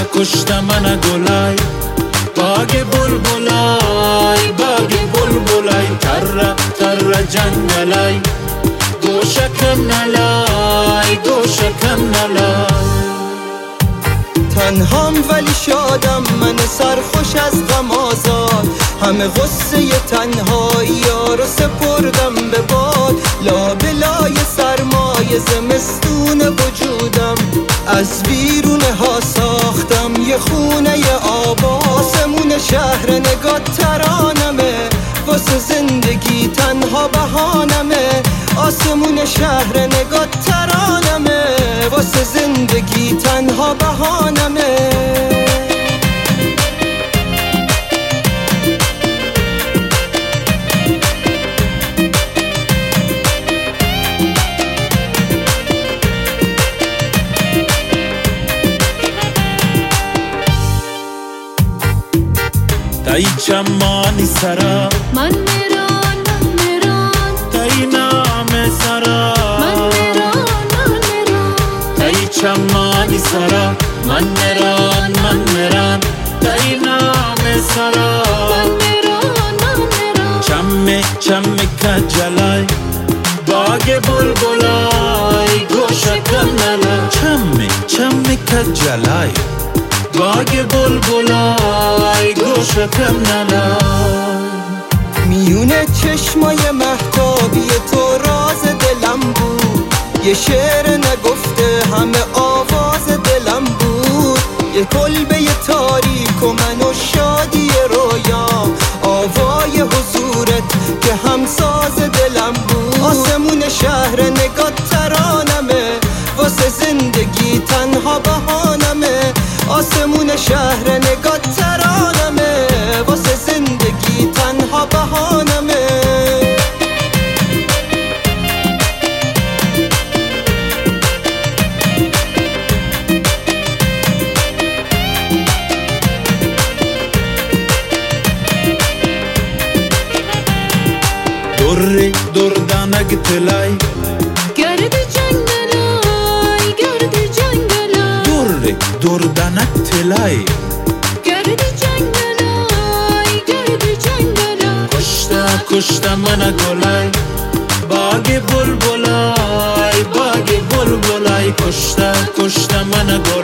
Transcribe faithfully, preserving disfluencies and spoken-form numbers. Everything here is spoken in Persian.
کشته من گلای باگ بلبلای باگ بلبلای تر تر جنگلای گوشکم نلای گوشکم نلای تنهام ولی شادم من سرخوش از غم آزاد همه غصه تنهایی ها رو سپردم به باد لابلای سرمای زمستون وجودم از بیرونه ها ساختم یه خونه آباد آسمون شهر نگاه ترانمه واسه زندگی تنها بهانمه آسمون شهر نگاه ترانمه واسه زندگی تنها بهانمه تای چمانی سرا من میران من میران تای نام سرا من میران من میران تای چمانی سرا من میران من میران تای نام سرا من میران من میران چمه چمه کجلای باگ بلبلای گوشکم نلای چمه چمه کجلای باگ بلبلای گوشکم نلای میونه چشمای مهتابی تو راز دلم بود یه شعر نگفته همه آواز دلم بود یه کلبه تاریک و من و شادی رویام آوای حضورت که همساز دلم بود آسمون شهر نگاه ترانمه واسه زندگی تنها بهانمه آسمون شهر نگاه ترانمه واسه زندگی تنها بهانمه دوری دردانک تلای گرد جنگلای گرد جنگلای دوری دردانک تلای گرد جنگلای گرد جنگلای کشته کشته من گلای باگ بلبلای باگ بلبلای کشته کشته من گلای